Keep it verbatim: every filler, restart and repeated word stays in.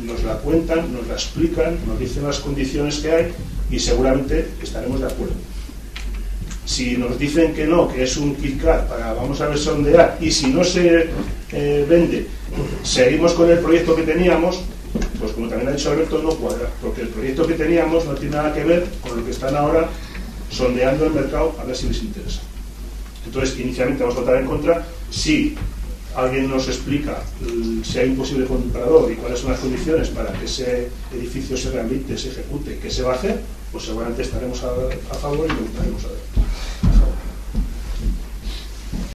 nos la cuentan, nos la explican, nos dicen las condiciones que hay y seguramente estaremos de acuerdo. Si nos dicen que no, que es un KitKat para vamos a ver sondear, y si no se eh, vende, seguimos con el proyecto que teníamos, pues como también ha dicho Alberto, no cuadra, porque el proyecto que teníamos no tiene nada que ver con lo que están ahora sondeando el mercado a ver si les interesa. Entonces, inicialmente vamos a votar en contra. Si alguien nos explica si hay un posible comprador y cuáles son las condiciones para que ese edificio se rehabilite, se ejecute, qué se va a hacer, pues seguramente estaremos a, a favor y lo votaremos a ver.